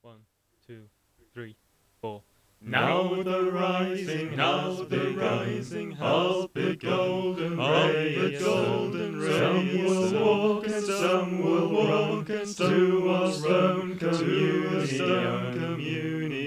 One, two, three, four. Now the rising, now the rising of the golden rays. Some will walk and some will walk and to our stone communion.